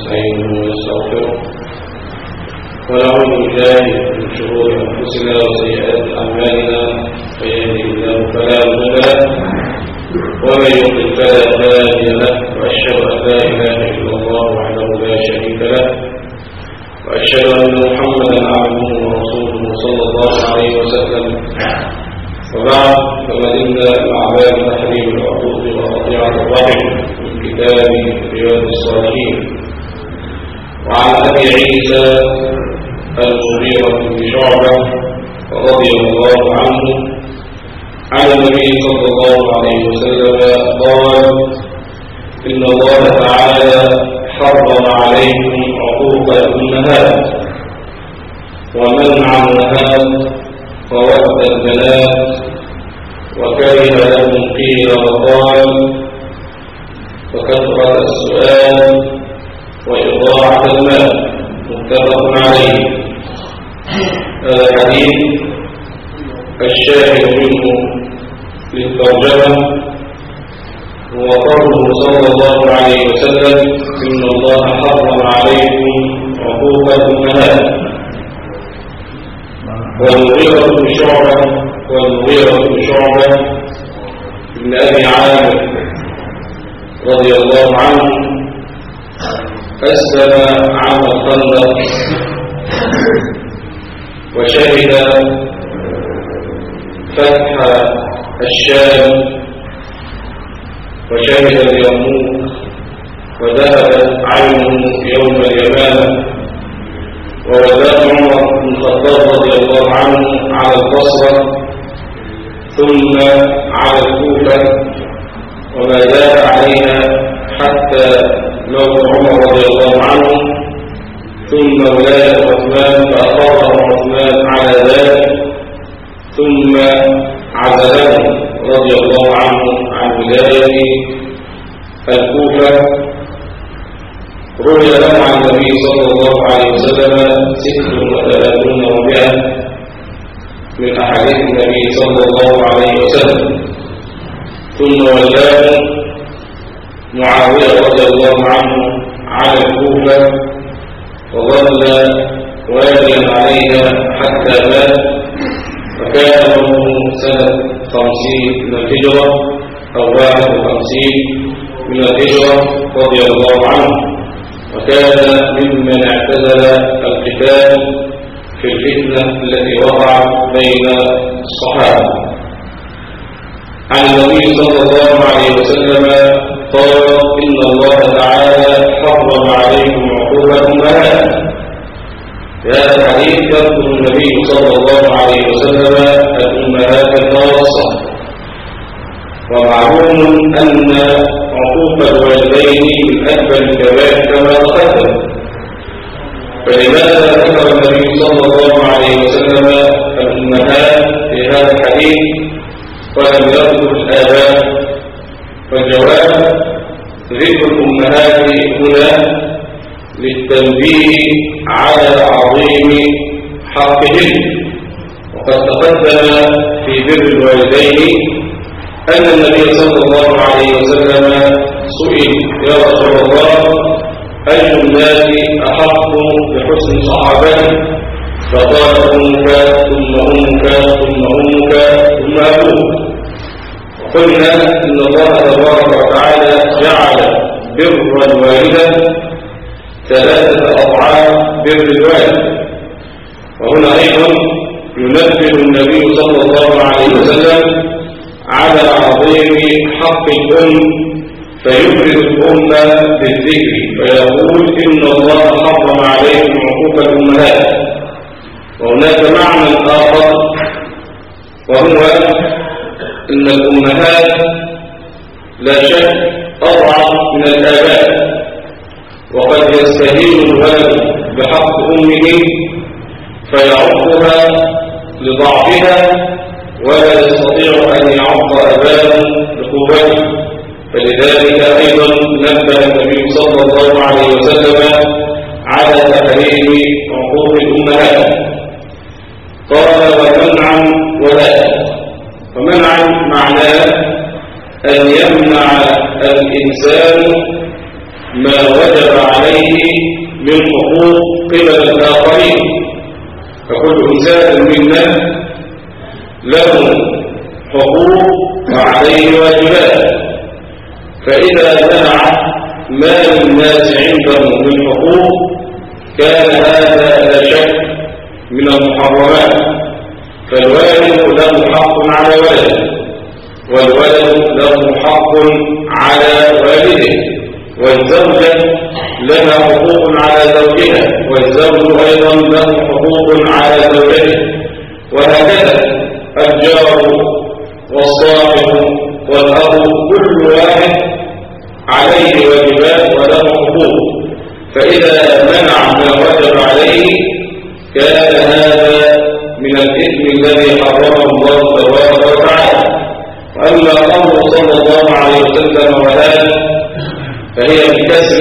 ونستعينه ونستغفره ونعوذ بالله من شرور أنفسنا وسيئات أعمالنا من يهده الله فلا مضل له ومن يضلل فلا هادي له وأشهد أن لا إله إلا الله وحده لا شريك له وأشهد أن محمدا عبده ورسوله صلى الله عليه وسلم وبعد فما زلنا مع باب تحريم العقوق وقطيعة الرحم من كتاب رياض الصالحين وعن أبي عيسى المغيرة بن شعبة رضي الله عنه عن النبي صلى الله عليه وسلم قال إن الله تعالى حرم عليكم عقوق الأمهات ومنع النهات وود البنات وكره لهم قيل وقال وكثرة السؤال وإضاعة المال متفق عليه. هذا الحديث الشاهد منه للترجمة هو قوله صلى الله عليه وسلم إن الله حرم عليكم عقوق الأمهات. والمغيرة بن شعبة ابن أبي عامر رضي الله عنه أسلم عام الخندق وشهد فتح الشام وشهد اليرموك وذهبت عينه يوم اليمامة ووداه عمر بن الخطاب رضي الله عنه على البصرة ثم على الكوفة وما زال عليها حتى موت عمر رضي الله عنه ثم ولاية عثمان فأقره عثمان على ذلك ثم عزله رضي الله عنه عن ولاية الكوفة. روي له عن النبي صلى الله عليه وسلم 36 ومئة من أحاديث النبي صلى الله عليه وسلم. ثم ولاه معاوية رضي الله عنه على الكوفة وظل واليا عليها حتى مات وكان عمره سنة 50 من الهجرة أو 51 من الهجرة رضي الله عنه وكان ممن اعتزل القتال في الفتنة التي وقعت بين الصحابة. عن النبي صلى الله عليه وسلم قال إن الله تعالى حرم عليكم عقوق الأمهات. في هذا الحديث يذكر النبي صلى الله عليه وسلم الأمهات الخاصة. ومعلوم أن عقوق الوالدين من أكبر الكبائر كما تقدم، فلماذا ذكر النبي صلى الله عليه وسلم الأمهات في هذا الحديث ولم يذكر الآباء؟ فالجواب ذكر الأمهات هنا للتنبيه على عظيم حقهن. وقد تقدم في بر الوالدين أن النبي صلى الله عليه وسلم سئل يا رسول الله أي الناس أحق بحسن صحابته؟ فقال أمك ثم أمك ثم أمك ثم أبوك. وقلنا إن الله تبارك وتعالى جعل بر الوالدة 3 أضعاف بر الوالد. وهنا أيضا ينبه النبي صلى الله عليه وسلم على عظيم حق الأم فيبرز الأم بالذكر فيقول إن الله حرم عليكم عقوق الأمهات. وهناك معنى آخر وهو إن الأمهات لا شك أضعف من الآباء، وقد يستهين الولد بحق أمه فيعقها لضعفها ولا يستطيع أن يعق أباه بقوته. فلذلك أيضا نبه النبي صلى الله عليه وسلم على تحريم عقوق الأمهات. قال ومنعا ولا. ومنعا معناه أن يمنع الإنسان ما وجب عليه من حقوق كان هذا لا شك من المحرمات. فالوالد له حق على ولده، والولد له حق على والده، والزوجة لها حقوق على زوجها، والزوج أيضا له حقوق على زوجته، وهكذا الجار والصاحب والأب كل واحد عليه واجبات وله حقوق. فإذا منع ما وجب عليه كان هذا من الإثم الذي حرمه الله تبارك وتعالى. وأما قوله صلى الله عليه وسلم وهذا فهي بالكسر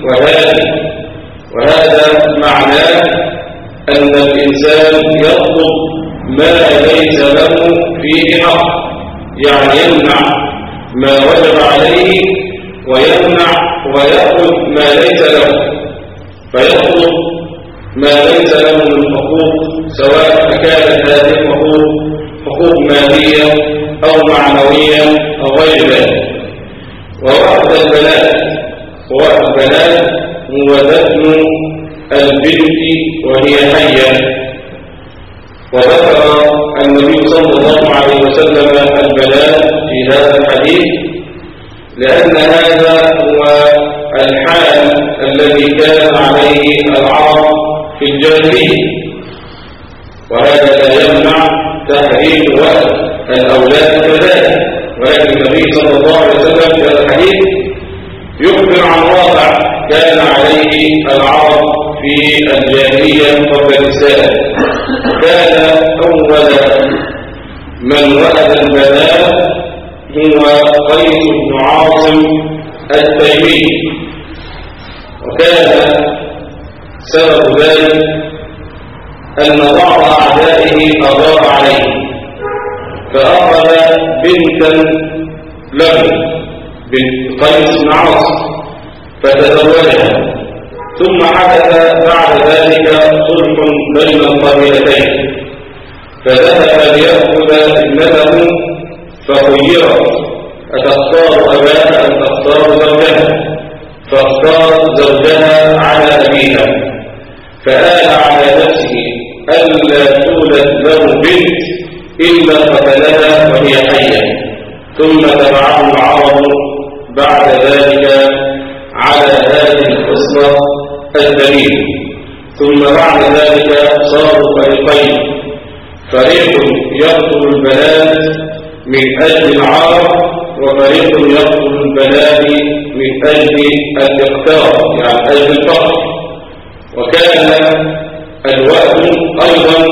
وهذا معناه أن الإنسان يطلب ما ليس له فيه حق، يعني يمنع ما وجب عليه ويمنع ويأخذ ما ليس له، فيطلب ما ليس له من حقوق، سواء كانت هذه الحقوق حقوق مالية أو معنوية أو غير ذلك. ووعد البنات هو دفن البنت وهي حية. وذكر النبي صلى الله عليه وسلم البنات في هذا الحديث لأن هذا هو الحال الذي كان عليه العرب في الجاهلية، وهذا لا يمنع تحريم وأد الأولاد كذلك. ولكن النبي صلى الله عليه وسلم في هذا الحديث يخبر عن واقع كان عليه العرب في الجاهلية قبل الإسلام. كان أول من وأد البنات هو قيس بن عاصم التيمي، وكان سبب ذلك أن بعض أعدائه أغار عليه فأخذ بنتا له بنت قيس بن عاصم فتزوجها، ثم حدث بعد ذلك صلح بين القبيلتين، فذهب ليأخذ ابنته فخيرت أتختار أباها أم تختار زوجها، فاختار زوجها على أبيها، فآل على نفسه ألا تولد له بنت إلا قتلها وهي حية. ثم تبعه العرب بعد ذلك على هذه الخصلة الدليل. ثم بعد ذلك صاروا فريقين، فريق يقتل البنات من أجل العرب، وفريق يقتل البنات من أجل الاقتار، يعني أجل الفقر. وكان الوأد أيضا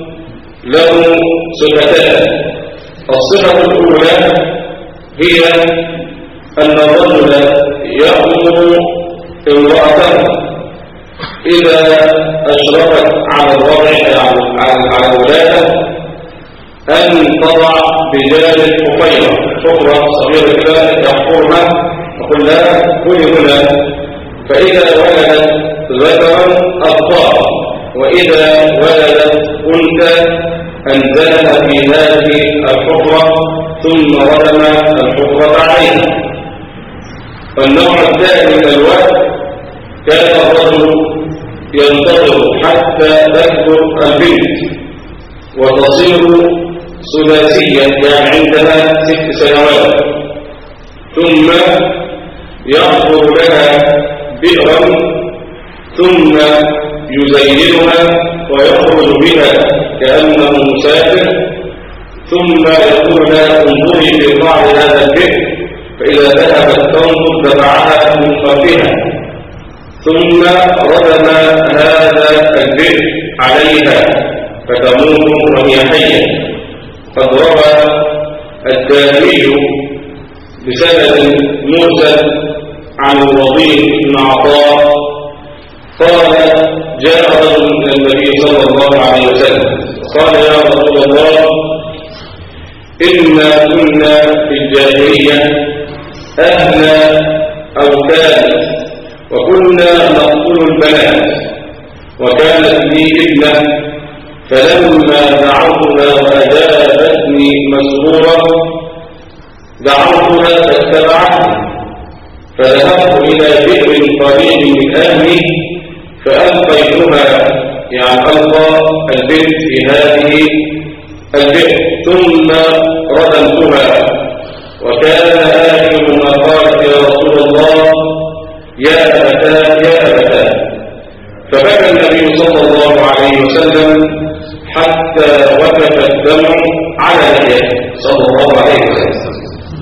له صفتان. الصفة الأولى هي أن الرجل يأمر امرأته إذا أشرفت على الوضع على الولادة أن تضع بجانب حفرة صغيرة كده تحفرها تقول لها كوني هنا، فإذا ولدت ذكرا أطفال، وإذا ولدت أنثى أنزلها في هذه الحفرة ثم ردم الحفرة عليها. والنوع الثاني من الوقت كان الرجل ينتظر حتى تكبر البنت وتصير ثلاثية، يعني عندها 6 سنوات، ثم يحفر لها بئرا ثم يزينها ويخرج بها كأنه مسافر، ثم يقول لها انظري في قاع هذا البئر، فإذا ذهبت تنظر دفعها من خلفها، ثم ردم هذا البئر عليها فتموت وهي حية. قد روى الدارمي بسند مرسل عن الرضيع بن عطاء قال جاء رجل من النبي صلى الله عليه وسلم قال يا رسول الله إنا كنا في الجاهلية أهل أوتاد وكنا نقتل البنات، وكانت لي ابنة، فلما دعوتها وأجابتني مسرورة دعوتها فاتبعتني، فذهبت إلى بئر قريب من أهل سهمي فألقيتها، يعني ألقى البنت في هذه البئر ثم ردمتها، وكان آخر ما قالت يا رسول الله يا أبتاه يا أبتاه. فبكى النبي صلى الله عليه وسلم حتى وقف الدمع على لحيته صلى الله عليه وسلم.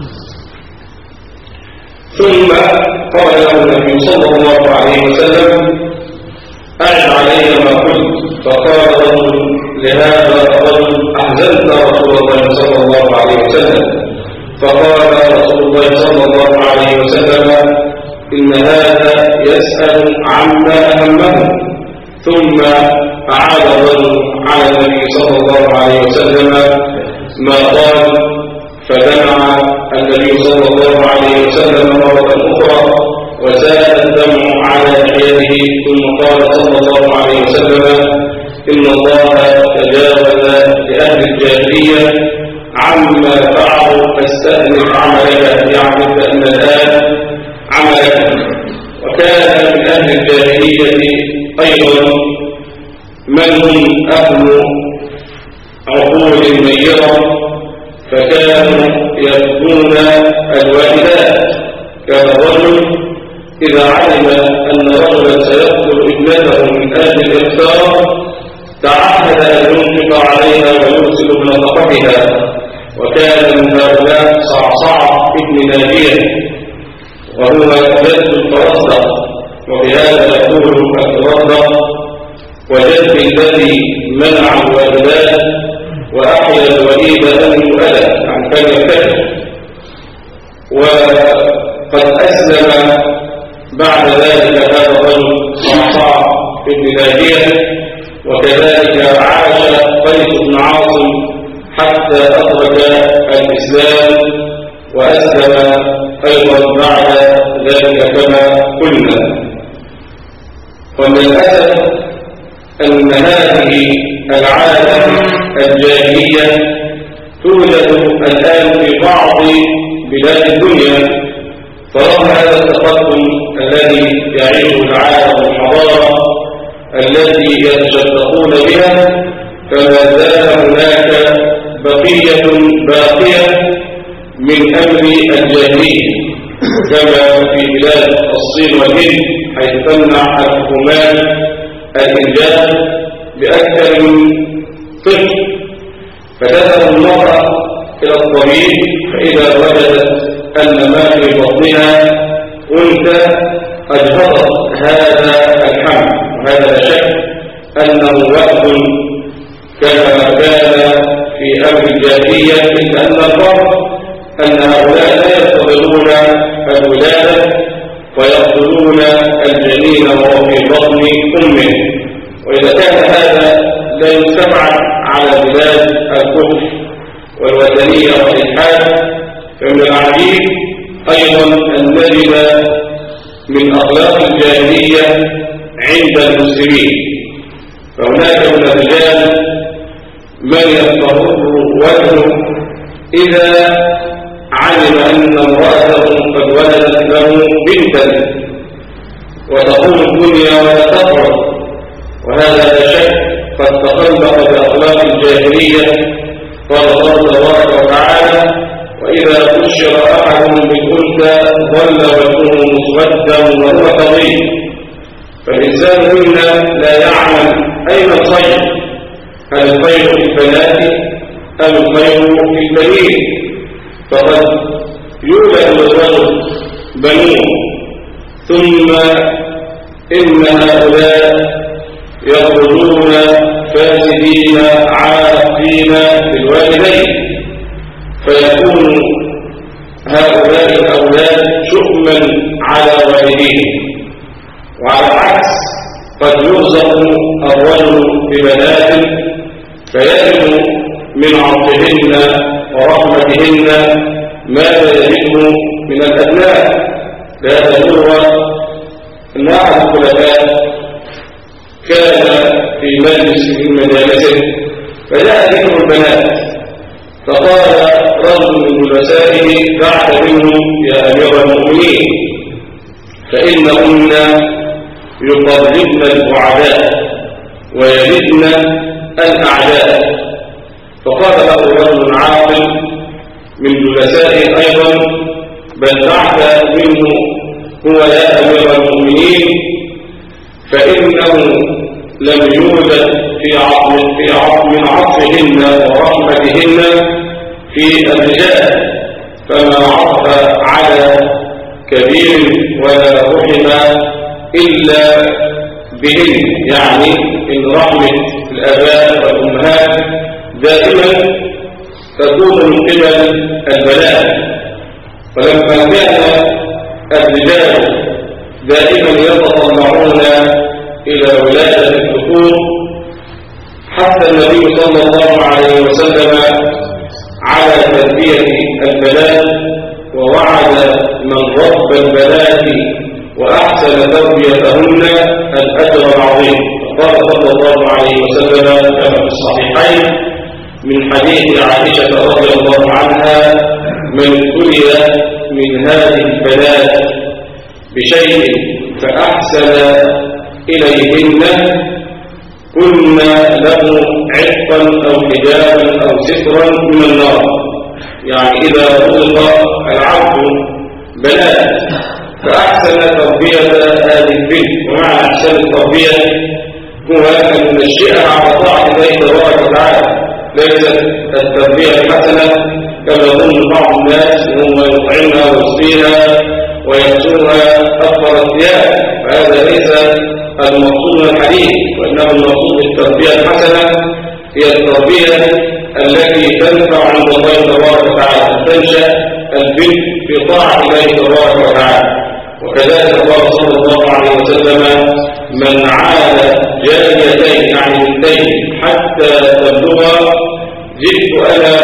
ثم قال له النبي صلى الله عليه وسلم أعد علي ما قلت. فقال رجل لهذا الرجل أحزنت رسول الله صلى الله عليه وسلم. فقال رسول الله صلى الله عليه وسلم إن هذا يسأل عما أهمه. ثم أعاد الرجل على النبي صلى الله عليه وسلم ما قال، فدمع النبي صلى الله عليه وسلم مرة أخرى وزاد الدمع على لحيته. ثم قال صلى الله عليه وسلم إن الله تجاوز لأهل الجاهلية عما فعلوا فاستأنف عملك، يعني فإن الآن عملك. وكان من أهل الجاهلية أيضا من هم أهل عقول ميرة، فكانوا يبكون الوالدات. كان الرجل إذا علم أن رجلا سيقتل ابنته من أجل الإخسار تعهد أن ينفق عليها ويرسل بنفقتها. وكان من هؤلاء صعصع ابن ناجية وهو جد الفرزدق، وبهذا يقول الفرزدق وجد الذي منع الوالدات وأحيا الوليد أن يؤلى عن كان الكذب. وقد أسلم بعد ذلك هذا الرجل صعصع ابن ناجية، وكذلك عاش قيس بن عاصم حتى أدرك الإسلام وأسلم أيضا بعد ذلك كما قلنا. ومن الأسف أن هذه العادة الجاهلية توجد الآن في بعض بلاد الدنيا، فرغم هذا التقدم الذي يعيشه العالم والحضارة التي يتشدقون بها، فما زال هناك بقية باقية من أمر الجاهلية، كما في بلاد الصين والهند حيث تمنع الحكومات الإنجاب بأكثر من طفل. فتذهب المرأة إلى الطبيب فإذا وجدت أن ما في بطنها أنثى أجهضت هذا الحمل. وهذا لا شك أنه وقت كما كان في أمر الجاهلية، إلا أن الفرق أن هؤلاء لا يستطيعون الولادة ويقتلون الجنين وهو في بطن أمه. وإذا كان هذا لا يستبعد على بلاد الكفر والوثنية والإلحاد، فمن العجيب أيضا أن نجد من أخلاق الجاهلية عند المسلمين. فهناك من الرجال من يضطر وجهه إذا علم أن امرأته قد ولدت له بنتا، وتقوم الدنيا ولا تقعد. وهذا لا شك قد تخلق بأخلاق الجاهلية. قال الله تبارك وتعالى وإذا بشر أحدهم بالأنثى ظل وجهه مسودا وهو كظيم. فالإنسان منا لا يعلم أين الخير، هل الخير في البنات أم الخير في البنين؟ فقد يولد الرجل بنون ثم إن هؤلاء يخرجون فاسدين عاقين للوالدين، فيكون هؤلاء الأولاد شؤما على والديهم. وعلى العكس قد يرزق الرجل ببنات فيجد من عطفهن ورحمتهن ما لا يجده من الأبناء. هذا هو أحد الخلفاء كان في مجلس من مجالسه فجاء ذكر البنات، فقال رجل من جلسائه بعد منهم يا أمير المؤمنين فإنهن يقربن البعداء ويلدن الأعداء. فقال له رجل عاقل من جلسائه أيضا: بل بعد منه هو يا أمير المؤمنين، فإنه لم يوجد من عطفهن ورحمتهن في الرجال، فما عطف على كبير ولا رحم إلا بهن، يعني إن رحمة الآباء والأمهات دائما تكون من قبل البنات. ولما كان الرجال دائما يتطلعون إلى ولادة الذكور، حتى النبي صلى الله عليه وسلم على تربية البنات ووعد من رب البنات وأحسن تربيتهن الأجر العظيم. قال صلى الله عليه وسلم كما في الصحيحين من حديث عائشة رضي الله عنها: من ابتلي من هذه البنات بشيء فأحسن إليهن كنا له عتقا أو حجابا أو سترا من النار. يعني إذا رزق العبد بنات فأحسن تربية هذه البنت، ومعنى أحسن التربية هو أن ننشئها على طاعة الله تبارك وتعالى، ليست التربية الحسنة كما يظن بعض الناس هم يطعمها ويسقيها ويكسوها أكبر الثياب، فهذا ليس المقصود من الحديث، وإنما المقصود بالتربية الحسنة هي التربية التي تنفع عند الله تبارك وتعالى، تنشأ البنت في طاعة الله تبارك وتعالى. وكذلك قال صلى الله عليه وسلم: من عال جاريتين يعني بنتين حتى تبلغا جئت أنا